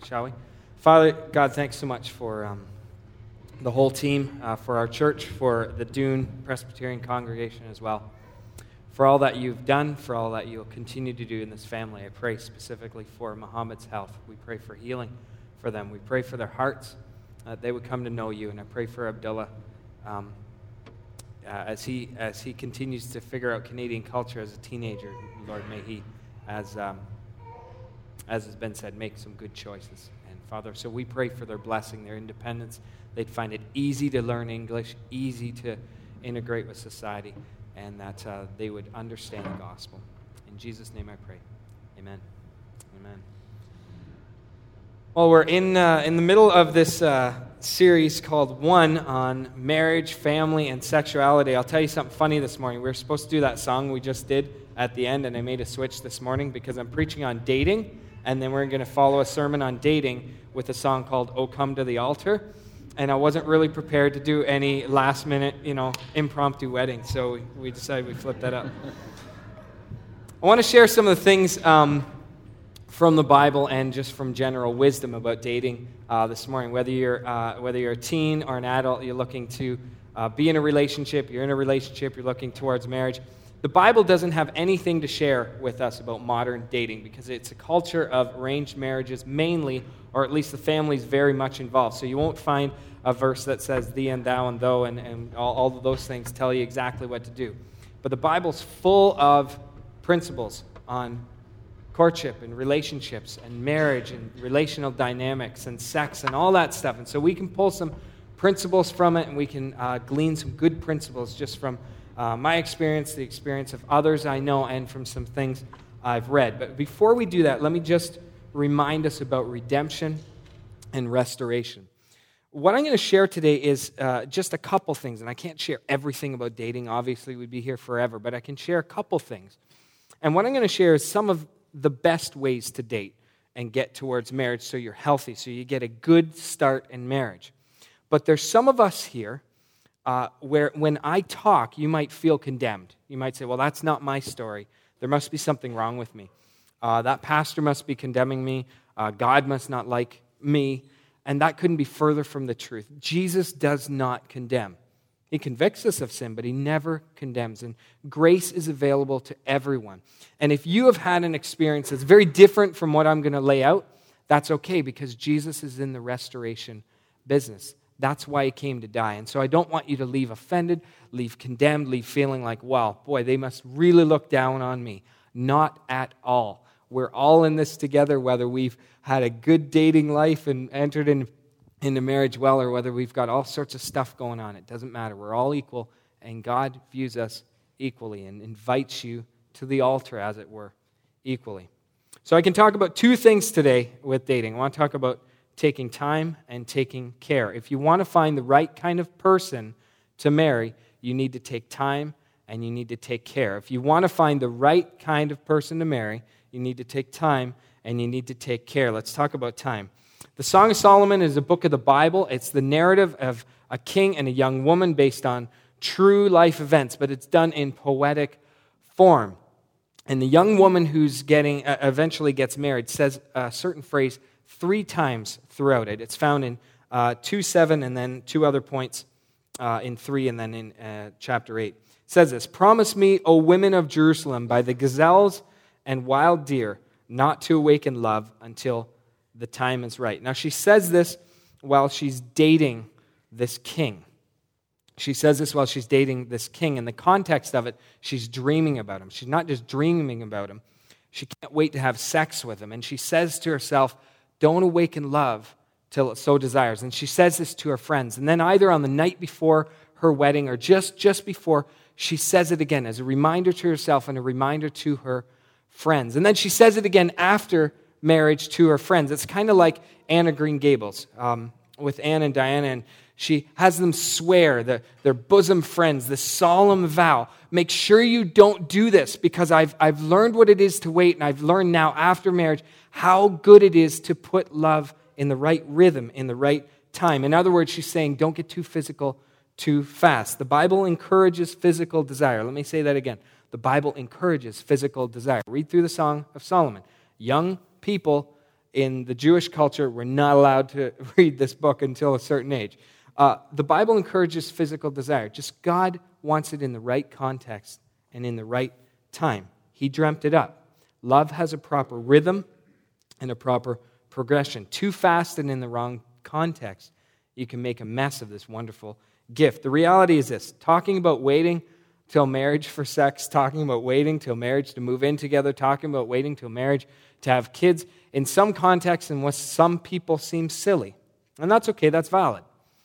Shall we? Father, God, thanks so much for the whole team, for our church, for the Dune Presbyterian congregation as well. For all that you've done, for all that you'll continue to do in this family. I pray specifically for Muhammad's health. We pray for healing for them. We pray for their hearts, that they would come to know you. And I pray for Abdullah as he continues to figure out Canadian culture as a teenager. Lord, may he, as has been said, make some good choices. And Father, so we pray for their blessing, their independence. They'd find it easy to learn English, easy to integrate with society, and that they would understand the gospel. In Jesus' name I pray. Amen. Amen. Well, we're in the middle of this series called One on marriage, family, and sexuality. I'll tell you something funny this morning. We were supposed to do that song we just did at the end, and I made a switch this morning because I'm preaching on dating, and then we're going to follow a sermon on dating with a song called "Oh Come to the Altar." And I wasn't really prepared to do any last-minute, impromptu wedding, so we decided we'd flip that up. I want to share some of the things from the Bible and just from general wisdom about dating this morning. Whether you're a teen or an adult, you're looking to be in a relationship, you're looking towards marriage. The Bible doesn't have anything to share with us about modern dating because it's a culture of arranged marriages mainly, or at least the family's very much involved. So you won't find a verse that says thee and thou and thou and all of those things tell you exactly what to do. But the Bible's full of principles on courtship and relationships and marriage and relational dynamics and sex and all that stuff. And so we can pull some principles from it, and we can glean some good principles just from my experience, the experience of others I know, and from some things I've read. But before we do that, let me just remind us about redemption and restoration. What I'm going to share today is just a couple things, and I can't share everything about dating. Obviously, we'd be here forever, but I can share a couple things. And what I'm going to share is some of the best ways to date and get towards marriage so you're healthy, so you get a good start in marriage. But there's some of us here where when I talk, you might feel condemned. You might say, well, that's not my story. There must be something wrong with me. That pastor must be condemning me. God must not like me. And that couldn't be further from the truth. Jesus does not condemn. He convicts us of sin, but he never condemns. And grace is available to everyone. And if you have had an experience that's very different from what I'm going to lay out, that's okay because Jesus is in the restoration business. That's why he came to die. And so I don't want you to leave offended, leave condemned, leave feeling like, wow, boy, they must really look down on me. Not at all. We're all in this together, whether we've had a good dating life and entered into marriage well, or whether we've got all sorts of stuff going on. It doesn't matter. We're all equal, and God views us equally and invites you to the altar, as it were, equally. So I can talk about two things today with dating. I want to talk about taking time and taking care. If you want to find the right kind of person to marry, you need to take time and you need to take care. If you want to find the right kind of person to marry, you need to take time and you need to take care. Let's talk about time. The Song of Solomon is a book of the Bible. It's the narrative of a king and a young woman based on true life events, but it's done in poetic form. And the young woman who's eventually gets married says a certain phrase 3 times throughout it. It's found in 2:7 and then 2 other points in 3 and then in chapter 8. It says this, "Promise me, O women of Jerusalem, by the gazelles and wild deer, not to awaken love until the time is right." Now, she says this while she's dating this king. She says this while she's dating this king. In the context of it, she's dreaming about him. She's not just dreaming about him. She can't wait to have sex with him. And she says to herself, don't awaken love till it so desires. And she says this to her friends. And then either on the night before her wedding or just before, she says it again as a reminder to herself and a reminder to her friends. And then she says it again after marriage to her friends. It's kind of like Anne of Green Gables with Anne and Diana, and she has them swear, their bosom friends, this solemn vow. Make sure you don't do this because I've learned what it is to wait, and I've learned now after marriage how good it is to put love in the right rhythm, in the right time. In other words, she's saying don't get too physical too fast. The Bible encourages physical desire. Let me say that again. The Bible encourages physical desire. Read through the Song of Solomon. Young people in the Jewish culture, we're not allowed to read this book until a certain age. The Bible encourages physical desire. Just God wants it in the right context and in the right time. He dreamt it up. Love has a proper rhythm and a proper progression. Too fast and in the wrong context, you can make a mess of this wonderful gift. The reality is this: talking about waiting till marriage for sex, talking about waiting till marriage to move in together, talking about waiting till marriage to have kids, in some contexts and with some people seems silly. And that's okay, that's valid.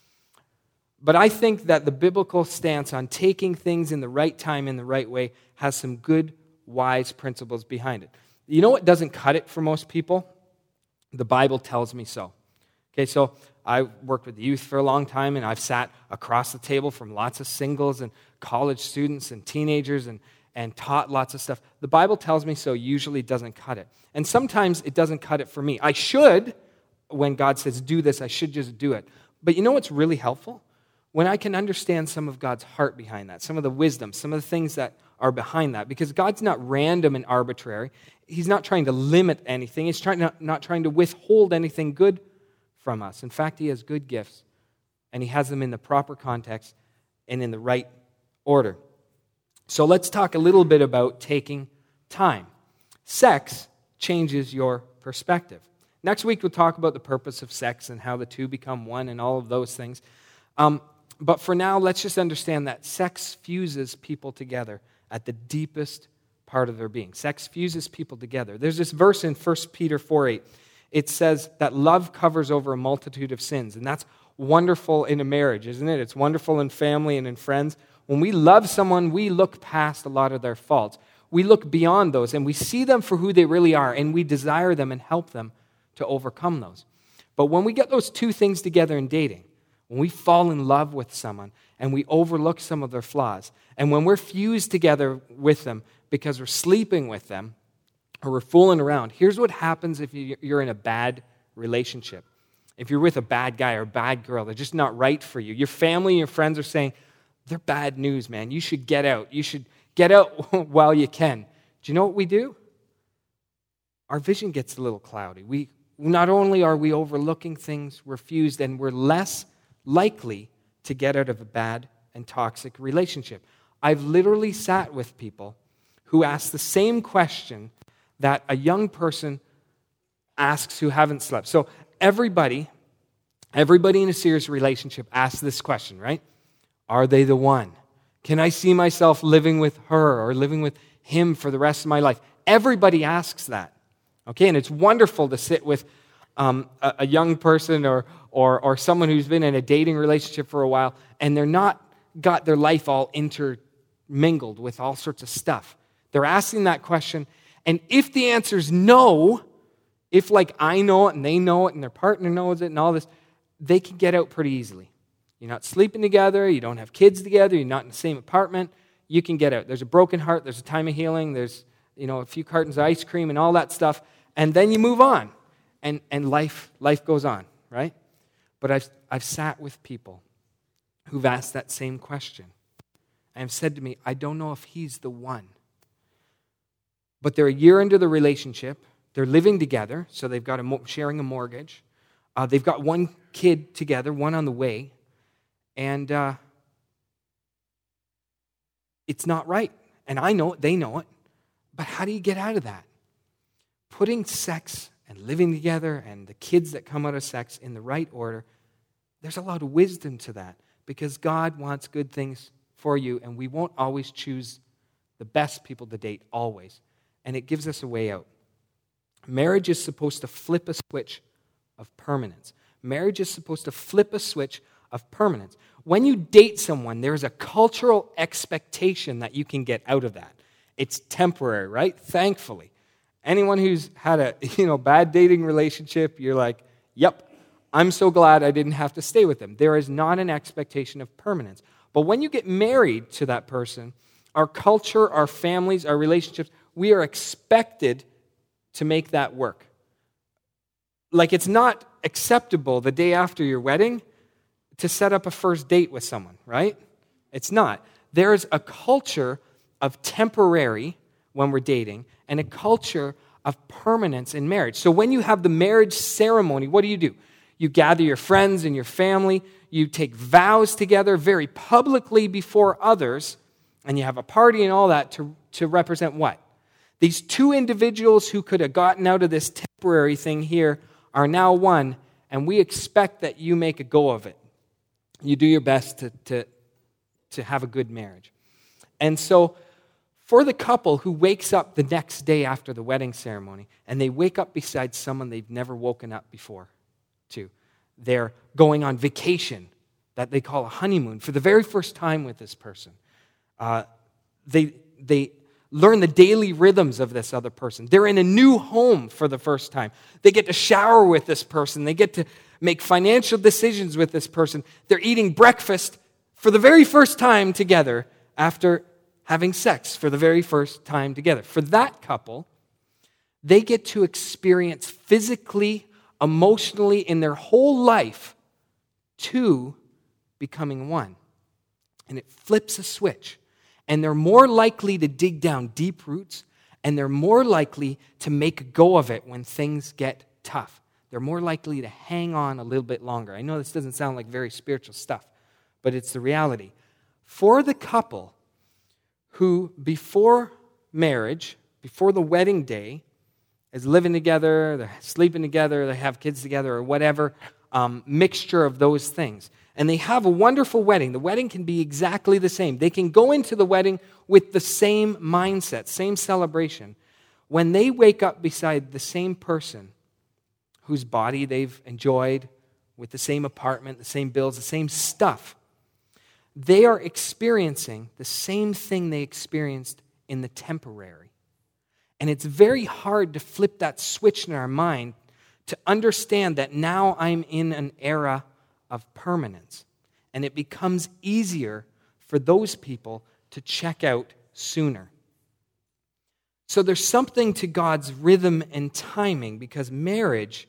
But I think that the biblical stance on taking things in the right time, in the right way, has some good, wise principles behind it. You know what doesn't cut it for most people? The Bible tells me so. Okay, so I worked with youth for a long time, and I've sat across the table from lots of singles and college students and teenagers and taught lots of stuff. The Bible tells me so usually doesn't cut it. And sometimes it doesn't cut it for me. I should, when God says do this, I should just do it. But you know what's really helpful? When I can understand some of God's heart behind that, some of the wisdom, some of the things that are behind that. Because God's not random and arbitrary. He's not trying to limit anything. He's not trying to withhold anything good from us. In fact, He has good gifts, and He has them in the proper context and in the right order. So let's talk a little bit about taking time. Sex changes your perspective. Next week, we'll talk about the purpose of sex and how the two become one and all of those things. But for now, let's just understand that sex fuses people together at the deepest part of their being. Sex fuses people together. There's this verse in 1 Peter 4:8. It says that love covers over a multitude of sins. And that's wonderful in a marriage, isn't it? It's wonderful in family and in friends. When we love someone, we look past a lot of their faults. We look beyond those, and we see them for who they really are, and we desire them and help them to overcome those. But when we get those two things together in dating, when we fall in love with someone and we overlook some of their flaws, and when we're fused together with them because we're sleeping with them or we're fooling around, here's what happens if you're in a bad relationship. If you're with a bad guy or a bad girl, they're just not right for you. Your family and your friends are saying, they're bad news, man. You should get out. You should get out while you can. Do you know what we do? Our vision gets a little cloudy. We not only are we overlooking things, we're fused, and we're less likely to get out of a bad and toxic relationship. I've literally sat with people who ask the same question that a young person asks who haven't slept. So everybody in a serious relationship asks this question, right? Are they the one? Can I see myself living with her or living with him for the rest of my life? Everybody asks that. Okay, and it's wonderful to sit with a young person or someone who's been in a dating relationship for a while, and they're not got their life all intermingled with all sorts of stuff. They're asking that question, and if the answer is no, if like I know it and they know it and their partner knows it and all this, they can get out pretty easily. You're not sleeping together, you don't have kids together, you're not in the same apartment, you can get out. There's a broken heart, there's a time of healing, there's a few cartons of ice cream and all that stuff, and then you move on, and life goes on, right? But I've sat with people who've asked that same question and have said to me, I don't know if he's the one. But they're a year into the relationship, they're living together, so they've got sharing a mortgage, they've got one kid together, one on the way, and it's not right. And I know it, they know it. But how do you get out of that? Putting sex and living together and the kids that come out of sex in the right order, there's a lot of wisdom to that because God wants good things for you, and we won't always choose the best people to date, always. And it gives us a way out. Marriage is supposed to flip a switch of permanence. Marriage is supposed to flip a switch of permanence. When you date someone, there's a cultural expectation that you can get out of that. It's temporary, right? Thankfully. Anyone who's had a bad dating relationship, you're like, yep, I'm so glad I didn't have to stay with them. There is not an expectation of permanence. But when you get married to that person, our culture, our families, our relationships, we are expected to make that work. Like it's not acceptable the day after your wedding to set up a first date with someone, right? It's not. There is a culture of temporary when we're dating and a culture of permanence in marriage. So when you have the marriage ceremony, what do? You gather your friends and your family, you take vows together very publicly before others, and you have a party and all that to represent what? These two individuals who could have gotten out of this temporary thing here are now one, and we expect that you make a go of it. You do your best to have a good marriage. And so for the couple who wakes up the next day after the wedding ceremony, and they wake up beside someone they've never woken up before to, they're going on vacation that they call a honeymoon for the very first time with this person. They learn the daily rhythms of this other person. They're in a new home for the first time. They get to shower with this person. They get to make financial decisions with this person. They're eating breakfast for the very first time together after having sex for the very first time together. For that couple, they get to experience physically, emotionally, in their whole life, two becoming one. And it flips a switch. And they're more likely to dig down deep roots, and they're more likely to make a go of it when things get tough. They're more likely to hang on a little bit longer. I know this doesn't sound like very spiritual stuff, but it's the reality. For the couple who, before marriage, before the wedding day, is living together, they're sleeping together, they have kids together, or whatever mixture of those things, and they have a wonderful wedding. The wedding can be exactly the same. They can go into the wedding with the same mindset, same celebration. When they wake up beside the same person whose body they've enjoyed, with the same apartment, the same bills, the same stuff, they are experiencing the same thing they experienced in the temporary. And it's very hard to flip that switch in our mind to understand that now I'm in an era of permanence. And it becomes easier for those people to check out sooner. So there's something to God's rhythm and timing, because marriage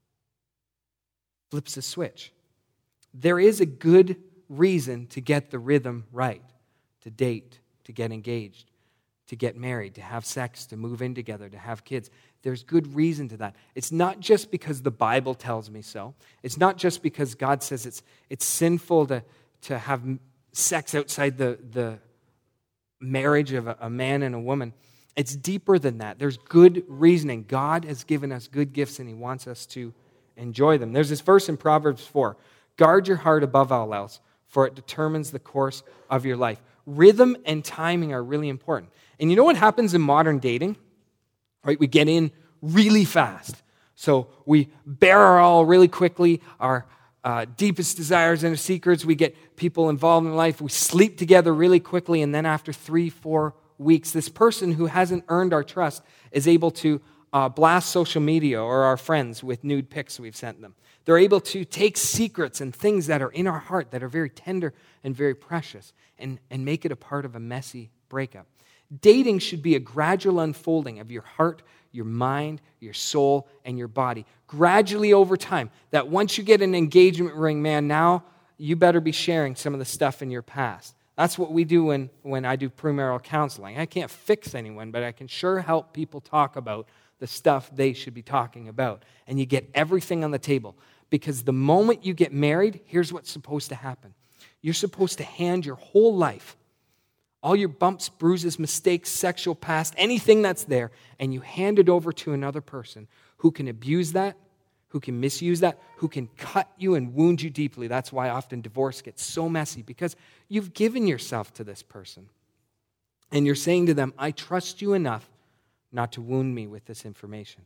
flips a switch. There is a good reason to get the rhythm right, to date, to get engaged, to get married, to have sex, to move in together, to have kids. There's good reason to that. It's not just because the Bible tells me so. It's not just because God says it's sinful to have sex outside the marriage of a man and a woman. It's deeper than that. There's good reasoning. God has given us good gifts, and He wants us to enjoy them. There's this verse in Proverbs 4. Guard your heart above all else, for it determines the course of your life. Rhythm and timing are really important. And you know what happens in modern dating? Right? We get in really fast. So we bare our all really quickly, our deepest desires and secrets. We get people involved in life. We sleep together really quickly. And then after 3-4 weeks, this person who hasn't earned our trust is able to blast social media or our friends with nude pics we've sent them. They're able to take secrets and things that are in our heart that are very tender and very precious and make it a part of a messy breakup. Dating should be a gradual unfolding of your heart, your mind, your soul, and your body. Gradually over time. That once you get an engagement ring, man, now you better be sharing some of the stuff in your past. That's what we do when I do premarital counseling. I can't fix anyone, but I can sure help people talk about the stuff they should be talking about. And you get everything on the table. Because the moment you get married, here's what's supposed to happen. You're supposed to hand your whole life, all your bumps, bruises, mistakes, sexual past, anything that's there, and you hand it over to another person who can abuse that, who can misuse that, who can cut you and wound you deeply. That's why often divorce gets so messy, because you've given yourself to this person. And you're saying to them, I trust you enough not to wound me with this information.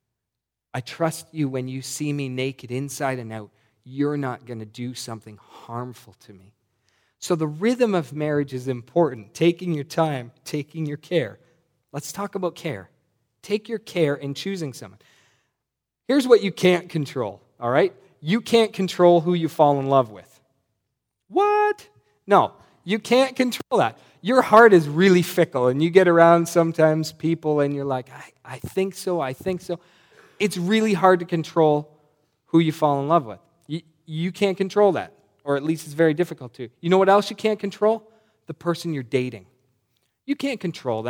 I trust you when you see me naked inside and out, you're not going to do something harmful to me. So the rhythm of marriage is important. Taking your time, taking your care. Let's talk about care. Take your care in choosing someone. Here's what you can't control, all right? You can't control who you fall in love with. What? No, you can't control that. Your heart is really fickle, and you get around sometimes people, and you're like, I think so. It's really hard to control who you fall in love with. You can't control that. Or at least it's very difficult to. You know what else you can't control? The person you're dating. You can't control them.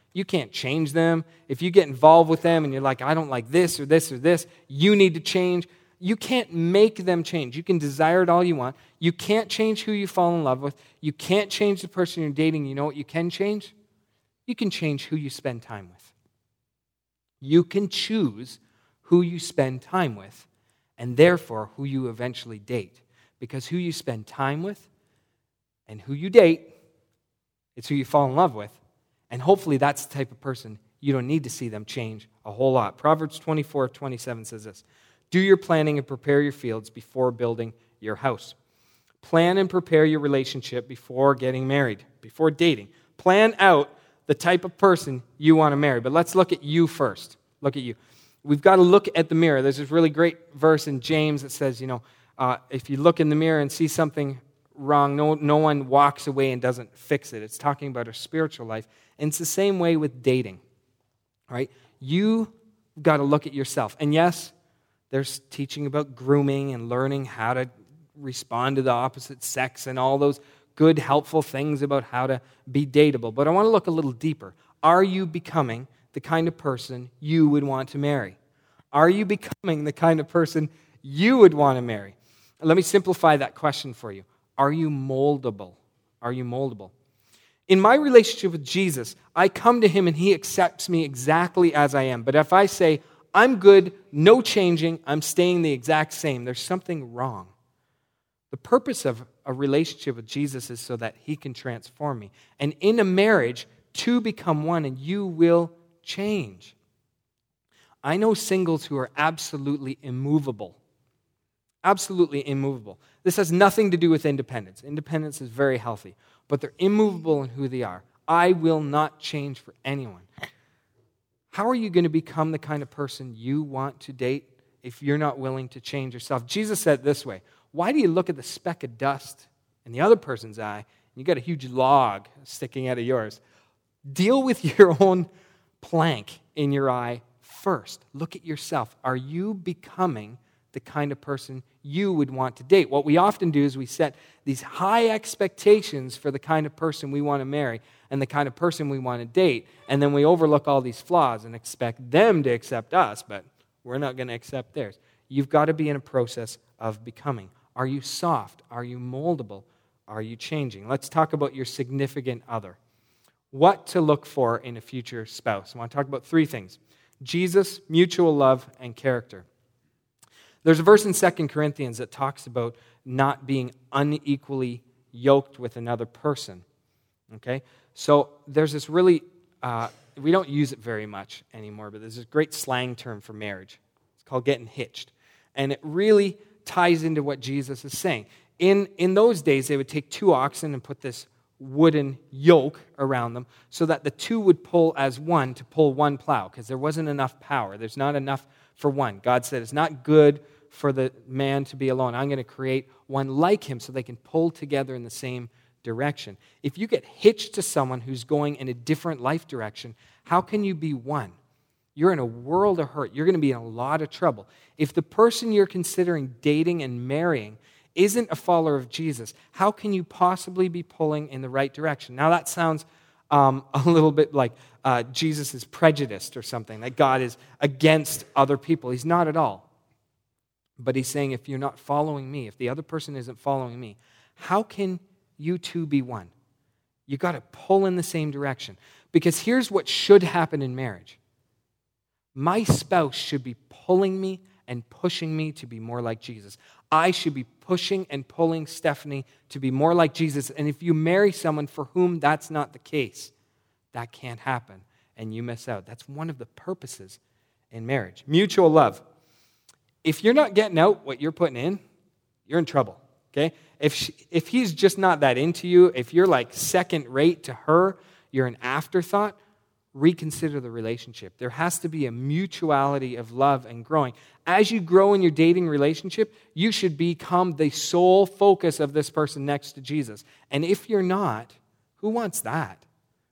You can't change them. If you get involved with them and you're like, I don't like this or this or this, you need to change. You can't make them change. You can desire it all you want. You can't change who you fall in love with. You can't change the person you're dating. You know what you can change? You can change who you spend time with. You can choose who you spend time with, and therefore who you eventually date. Because who you spend time with and who you date, it's who you fall in love with. And hopefully that's the type of person you don't need to see them change a whole lot. Proverbs 24:27 says this: do your planning and prepare your fields before building your house. Plan and prepare your relationship before getting married, before dating. Plan out the type of person you want to marry. But let's look at you first. Look at you. We've got to look at the mirror. There's this really great verse in James that says, if you look in the mirror and see something wrong, no one walks away and doesn't fix it. It's talking about our spiritual life. And it's the same way with dating, right? You got to look at yourself. And yes, there's teaching about grooming and learning how to respond to the opposite sex and all those good, helpful things about how to be dateable. But I want to look a little deeper. Are you becoming the kind of person you would want to marry? Are you becoming the kind of person you would want to marry? Let me simplify that question for you. Are you moldable? Are you moldable? In my relationship with Jesus, I come to him and he accepts me exactly as I am. But if I say, I'm good, no changing, I'm staying the exact same, there's something wrong. The purpose of a relationship with Jesus is so that he can transform me. And in a marriage, two become one and you will change. I know singles who are absolutely immovable. Absolutely immovable. This has nothing to do with independence. Independence is very healthy, but they're immovable in who they are. I will not change for anyone. How are you going to become the kind of person you want to date if you're not willing to change yourself? Jesus said it this way: why do you look at the speck of dust in the other person's eye and you got a huge log sticking out of yours? Deal with your own plank in your eye first. Look at yourself. Are you becoming the kind of person you would want to date? What we often do is we set these high expectations for the kind of person we want to marry and the kind of person we want to date, and then we overlook all these flaws and expect them to accept us, but we're not going to accept theirs. You've got to be in a process of becoming. Are you soft? Are you moldable? Are you changing? Let's talk about your significant other. What to look for in a future spouse. I want to talk about three things: Jesus, mutual love, and character. There's a verse in 2 Corinthians that talks about not being unequally yoked with another person. Okay? So there's this really, we don't use it very much anymore, but there's this great slang term for marriage. It's called getting hitched. And it really ties into what Jesus is saying. In those days, they would take two oxen and put this wooden yoke around them so that the two would pull as one to pull one plow, because there wasn't enough power. There's not enough for one. God said it's not good for the man to be alone. I'm going to create one like him so they can pull together in the same direction. If you get hitched to someone who's going in a different life direction, how can you be one? You're in a world of hurt. You're going to be in a lot of trouble. If the person you're considering dating and marrying isn't a follower of Jesus, how can you possibly be pulling in the right direction? Now that sounds a little bit like Jesus is prejudiced or something, that God is against other people. He's not at all. But he's saying, if you're not following me, if the other person isn't following me, how can you two be one? You got to pull in the same direction. Because here's what should happen in marriage. My spouse should be pulling me and pushing me to be more like Jesus. I should be pushing and pulling Stephanie to be more like Jesus. And if you marry someone for whom that's not the case, that can't happen, and you miss out. That's one of the purposes in marriage. Mutual love. If you're not getting out what you're putting in, you're in trouble, okay? If he's just not that into you, if you're like second rate to her, you're an afterthought, reconsider the relationship. There has to be a mutuality of love and growing. As you grow in your dating relationship, you should become the sole focus of this person next to Jesus. And if you're not, who wants that?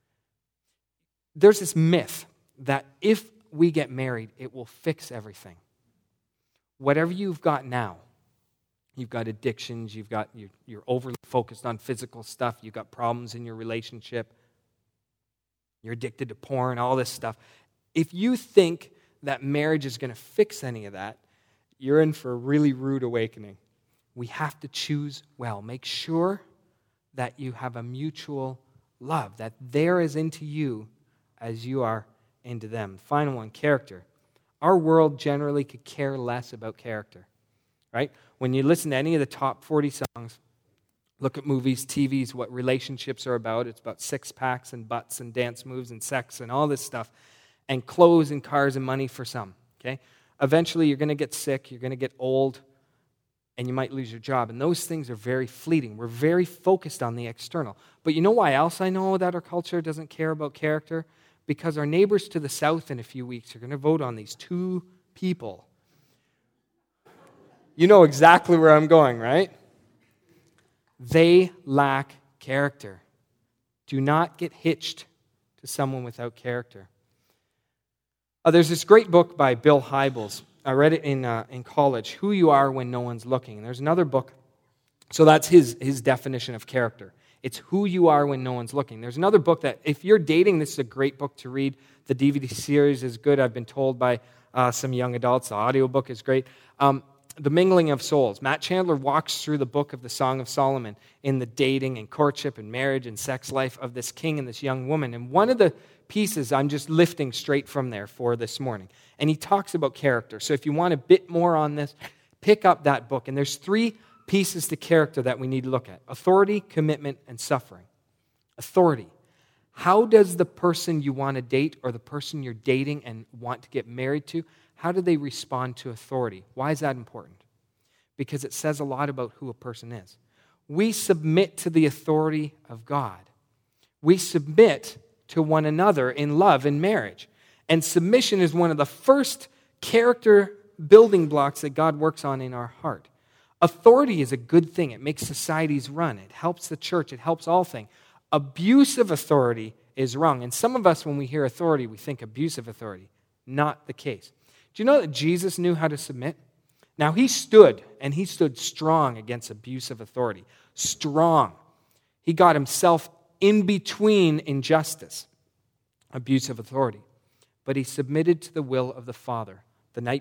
There's this myth that if we get married, it will fix everything. Whatever you've got now, you've got addictions, you're overly focused on physical stuff, you've got problems in your relationship, You're addicted to porn, all this stuff. If you think that marriage is going to fix any of that, you're in for a really rude awakening. We have to choose well. Make sure that you have a mutual love, that they're as into you as you are into them. Final one, character. Our world generally could care less about character, right? When you listen to any of the top 40 songs, look at movies, TVs, what relationships are about. It's about six-packs and butts and dance moves and sex and all this stuff, and clothes and cars and money for some, okay? Eventually, you're going to get sick, you're going to get old, and you might lose your job. And those things are very fleeting. We're very focused on the external. But you know why else I know that our culture doesn't care about character? Because our neighbors to the south in a few weeks are going to vote on these two people. You know exactly where I'm going, right? They lack character. Do not get hitched to someone without character. There's this great book by Bill Hybels. I read it in college, Who You Are When No One's Looking. And there's another book, so that's his definition of character. It's who you are when no one's looking. There's another book that, if you're dating, this is a great book to read. The DVD series is good, I've been told by some young adults. The audiobook is great. The Mingling of Souls. Matt Chandler walks through the book of the Song of Solomon in the dating and courtship and marriage and sex life of this king and this young woman. And one of the pieces I'm just lifting straight from there for this morning. And he talks about character. So if you want a bit more on this, pick up that book. And there's 3 pieces to character that we need to look at: authority, commitment, and suffering. Authority. How does the person you want to date or the person you're dating and want to get married to, how do they respond to authority? Why is that important? Because it says a lot about who a person is. We submit to the authority of God. We submit to one another in love in marriage. And submission is one of the first character building blocks that God works on in our heart. Authority is a good thing. It makes societies run. It helps the church. It helps all things. Abuse of authority is wrong. And some of us, when we hear authority, we think abusive authority. Not the case. Do you know that Jesus knew how to submit? Now, he stood strong against abusive authority. Strong. He got himself in between injustice, abusive authority. But he submitted to the will of the Father. The night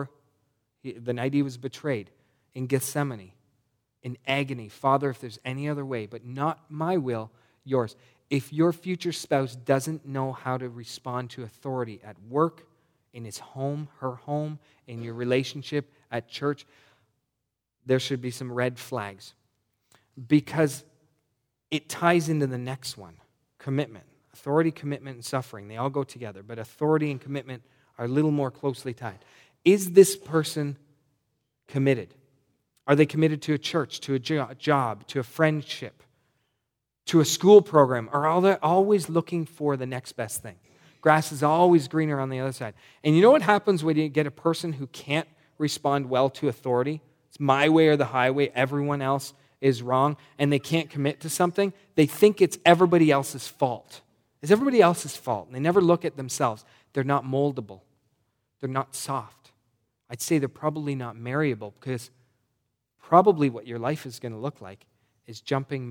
he was betrayed, in Gethsemane, in agony, Father, if there's any other way, but not my will, yours. If your future spouse doesn't know how to respond to authority at work, in his home, her home, in your relationship at church, there should be some red flags. Because it ties into the next one, commitment. Authority, commitment, and suffering, they all go together. But authority and commitment are a little more closely tied. Is this person committed? Are they committed to a church, to a job, to a friendship, to a school program? Or are they always looking for the next best thing? Grass is always greener on the other side. And you know what happens when you get a person who can't respond well to authority? It's my way or the highway. Everyone else is wrong. And they can't commit to something. They think it's everybody else's fault. It's everybody else's fault. And they never look at themselves. They're not moldable. They're not soft. I'd say they're probably not marryable, because probably what your life is going to look like is jumping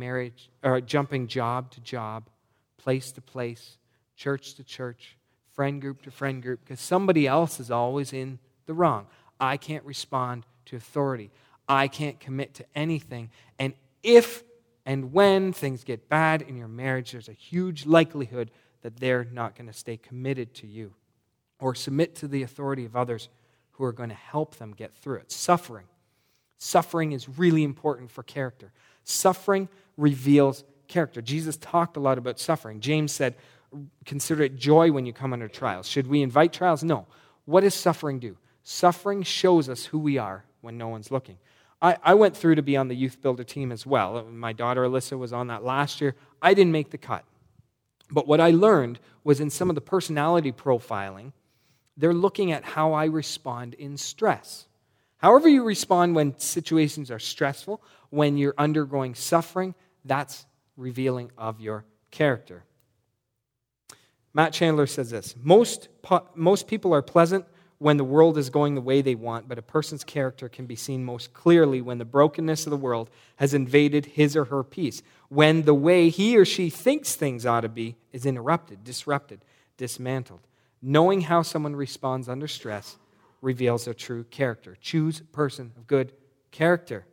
job to job, place to place, church to church, friend group to friend group, because somebody else is always in the wrong. I can't respond to authority. I can't commit to anything. And if and when things get bad in your marriage, there's a huge likelihood that they're not going to stay committed to you or submit to the authority of others who are going to help them get through it. Suffering. Suffering is really important for character. Suffering reveals character. Jesus talked a lot about suffering. James said, consider it joy when you come under trials. Should we invite trials? No. What does suffering do? Suffering shows us who we are when no one's looking. I went through to be on the Youth Builder team as well. My daughter Alyssa was on that last year. I didn't make the cut. But what I learned was in some of the personality profiling, they're looking at how I respond in stress. However you respond when situations are stressful, when you're undergoing suffering, that's revealing of your character. Matt Chandler says this: most people are pleasant when the world is going the way they want, but a person's character can be seen most clearly when the brokenness of the world has invaded his or her peace, when the way he or she thinks things ought to be is interrupted, disrupted, dismantled. Knowing how someone responds under stress reveals their true character. Choose a person of good character.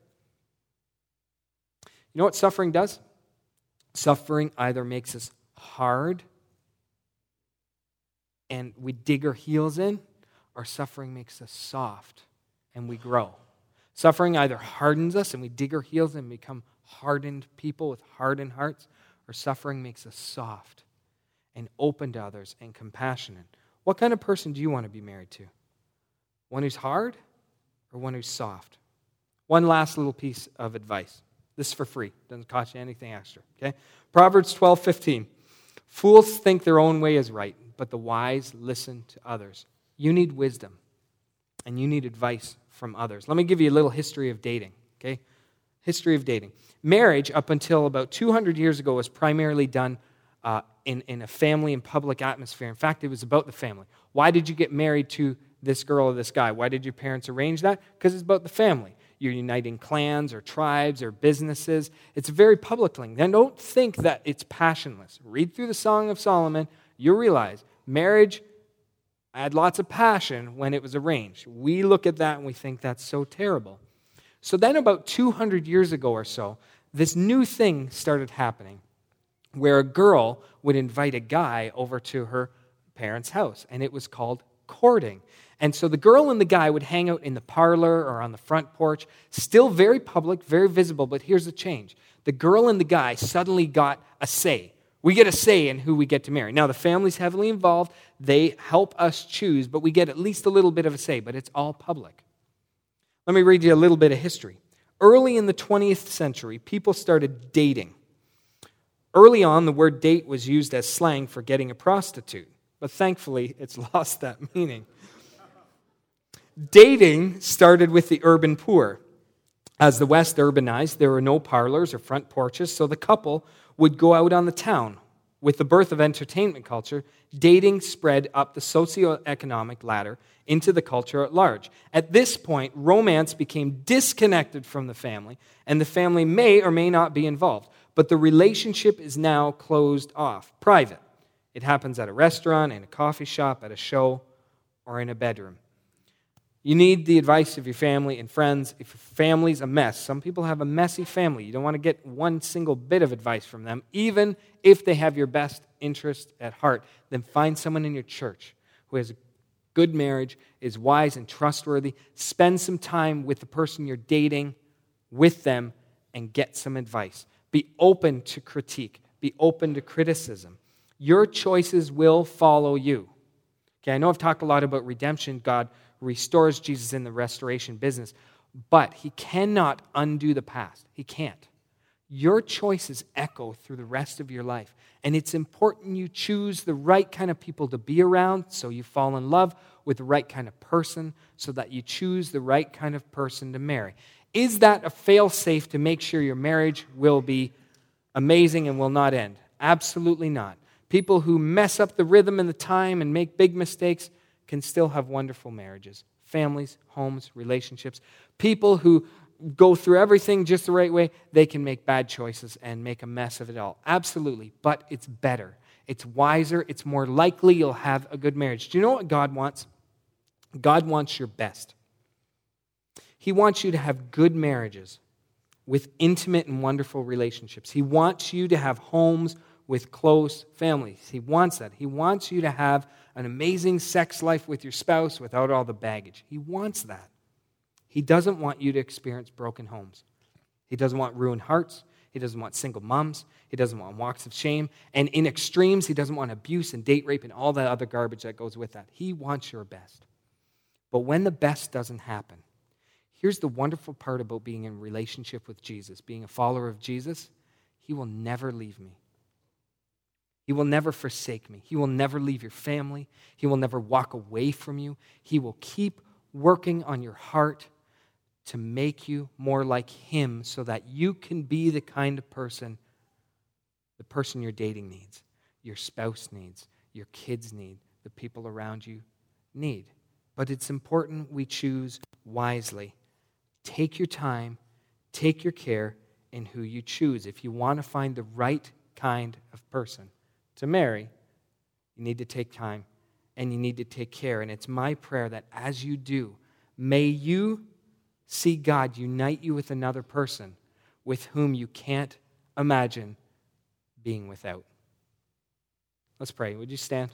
You know what suffering does? Suffering either makes us hard and we dig our heels in, or suffering makes us soft and we grow. Suffering either hardens us and we dig our heels in and become hardened people with hardened hearts, or suffering makes us soft and open to others and compassionate. What kind of person do you want to be married to? One who's hard or one who's soft? One last little piece of advice. This is for free. Doesn't cost you anything extra. Okay? Proverbs 12:15. Fools think their own way is right, but the wise listen to others. You need wisdom, and you need advice from others. Let me give you a little history of dating. Okay? History of dating. Marriage, up until about 200 years ago, was primarily done in a family and public atmosphere. In fact, it was about the family. Why did you get married to this girl or this guy? Why did your parents arrange that? Because it's about the family. You're uniting clans or tribes or businesses. It's a very public thing. And don't think that it's passionless. Read through the Song of Solomon. You'll realize marriage had lots of passion when it was arranged. We look at that and we think that's so terrible. So then about 200 years ago or so, this new thing started happening where a girl would invite a guy over to her parents' house, and it was called courting. And so the girl and the guy would hang out in the parlor or on the front porch, still very public, very visible, but here's the change. The girl and the guy suddenly got a say. We get a say in who we get to marry. Now, the family's heavily involved. They help us choose, but we get at least a little bit of a say, but it's all public. Let me read you a little bit of history. Early in the 20th century, people started dating. Early on, the word date was used as slang for getting a prostitute, but thankfully, it's lost that meaning. Dating started with the urban poor. As the West urbanized, there were no parlors or front porches, so the couple would go out on the town. With the birth of entertainment culture, dating spread up the socioeconomic ladder into the culture at large. At this point, romance became disconnected from the family, and the family may or may not be involved. But the relationship is now closed off, private. It happens at a restaurant, in a coffee shop, at a show, or in a bedroom. You need the advice of your family and friends. If your family's a mess, some people have a messy family. You don't want to get one single bit of advice from them, even if they have your best interest at heart. Then find someone in your church who has a good marriage, is wise and trustworthy. Spend some time with the person you're dating, with them, and get some advice. Be open to critique. Be open to criticism. Your choices will follow you. Okay, I know I've talked a lot about redemption. God restores Jesus in the restoration business, but he cannot undo the past. He can't. Your choices echo through the rest of your life, and it's important you choose the right kind of people to be around so you fall in love with the right kind of person so that you choose the right kind of person to marry. Is that a fail-safe to make sure your marriage will be amazing and will not end? Absolutely not. People who mess up the rhythm and the time and make big mistakes can still have wonderful marriages, families, homes, relationships. People who go through everything just the right way, they can make bad choices and make a mess of it all. Absolutely, but it's better. It's wiser. It's more likely you'll have a good marriage. Do you know what God wants? God wants your best. He wants you to have good marriages with intimate and wonderful relationships. He wants you to have homes with close families. He wants that. He wants you to have an amazing sex life with your spouse without all the baggage. He wants that. He doesn't want you to experience broken homes. He doesn't want ruined hearts. He doesn't want single moms. He doesn't want walks of shame. And in extremes, he doesn't want abuse and date rape and all that other garbage that goes with that. He wants your best. But when the best doesn't happen, here's the wonderful part about being in a relationship with Jesus, being a follower of Jesus. He will never leave me. He will never forsake me. He will never leave your family. He will never walk away from you. He will keep working on your heart to make you more like him so that you can be the kind of person the person you're dating needs, your spouse needs, your kids need, the people around you need. but it's important we choose wisely. Take your time, take your care in who you choose. If you want to find the right kind of person to marry, you need to take time and you need to take care. And it's my prayer that as you do, may you see God unite you with another person with whom you can't imagine being without. Let's pray. Would you stand?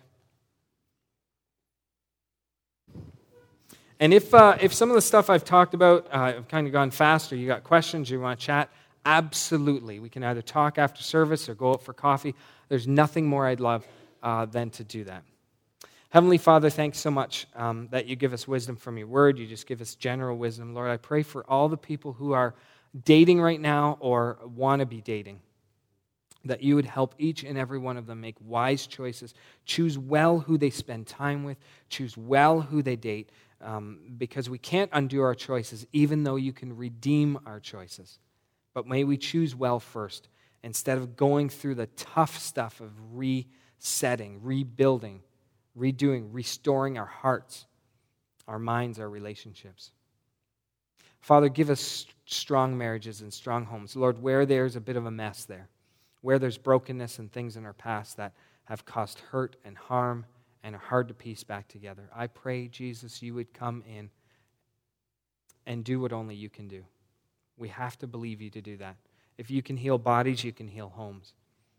And if some of the stuff I've talked about, I've kind of gone fast, or you got questions, you want to chat, absolutely. We can either talk after service or go out for coffee. There's nothing more I'd love than to do that. Heavenly Father, thanks so much that you give us wisdom from your word. You just give us general wisdom. Lord, I pray for all the people who are dating right now or want to be dating, that you would help each and every one of them make wise choices, choose well who they spend time with, choose well who they date, because we can't undo our choices, even though you can redeem our choices. But may we choose well first, instead of going through the tough stuff of resetting, rebuilding, redoing, restoring our hearts, our minds, our relationships. Father, give us strong marriages and strong homes. Lord, where there's a bit of a mess there, where there's brokenness and things in our past that have caused hurt and harm and are hard to piece back together, I pray, Jesus, you would come in and do what only you can do. We have to believe you to do that. If you can heal bodies, you can heal homes.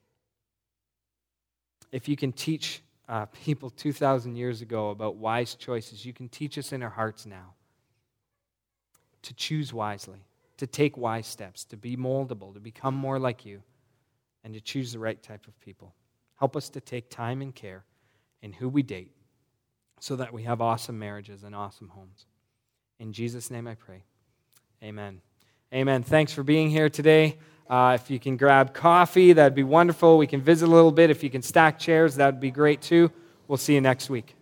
If you can teach people 2,000 years ago about wise choices, you can teach us in our hearts now to choose wisely, to take wise steps, to be moldable, to become more like you, and to choose the right type of people. Help us to take time and care in who we date so that we have awesome marriages and awesome homes. In Jesus' name I pray. Amen. Amen. Thanks for being here today. If you can grab coffee, that'd be wonderful. We can visit a little bit. If you can stack chairs, that'd be great too. We'll see you next week.